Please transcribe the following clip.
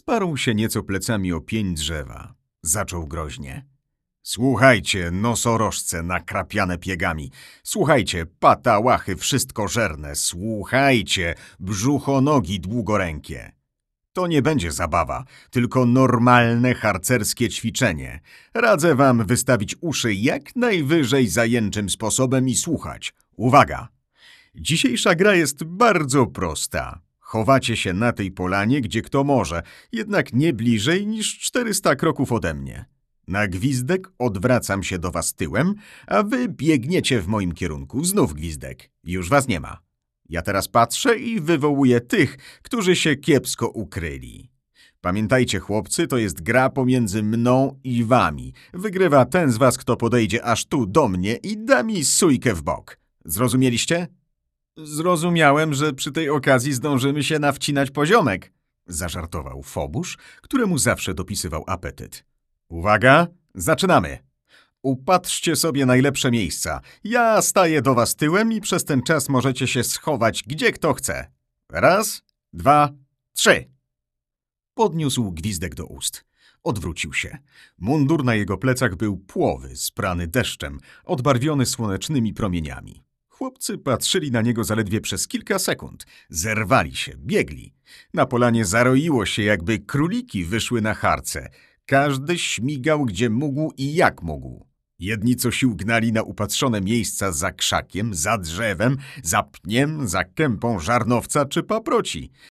Sparł się nieco plecami o pień drzewa. Zaczął groźnie. Słuchajcie, nosorożce nakrapiane piegami. Słuchajcie, patałachy wszystkożerne. Słuchajcie, brzuchonogi długorękie. To nie będzie zabawa, tylko normalne harcerskie ćwiczenie. Radzę wam wystawić uszy jak najwyżej zajęczym sposobem i słuchać. Uwaga! Dzisiejsza gra jest bardzo prosta. Chowacie się na tej polanie, gdzie kto może, jednak nie bliżej niż 400 kroków ode mnie. Na gwizdek odwracam się do was tyłem, a wy biegniecie w moim kierunku. Znów gwizdek. Już was nie ma. Ja teraz patrzę i wywołuję tych, którzy się kiepsko ukryli. Pamiętajcie, chłopcy, to jest gra pomiędzy mną i wami. Wygrywa ten z was, kto podejdzie aż tu do mnie i da mi sujkę w bok. Zrozumieliście? Zrozumiałem, że przy tej okazji zdążymy się nawcinać poziomek, zażartował Fobusz, któremu zawsze dopisywał apetyt. Uwaga, zaczynamy! Upatrzcie sobie najlepsze miejsca. Ja staję do was tyłem i przez ten czas możecie się schować gdzie kto chce. 1, 2, 3. Podniósł gwizdek do ust. Odwrócił się. Mundur na jego plecach był płowy, sprany deszczem, odbarwiony słonecznymi promieniami. Chłopcy patrzyli na niego zaledwie przez kilka sekund. Zerwali się, biegli. Na polanie zaroiło się, jakby króliki wyszły na harce. Każdy śmigał gdzie mógł i jak mógł. Jedni co sił gnali na upatrzone miejsca za krzakiem, za drzewem, za pniem, za kępą żarnowca czy paproci.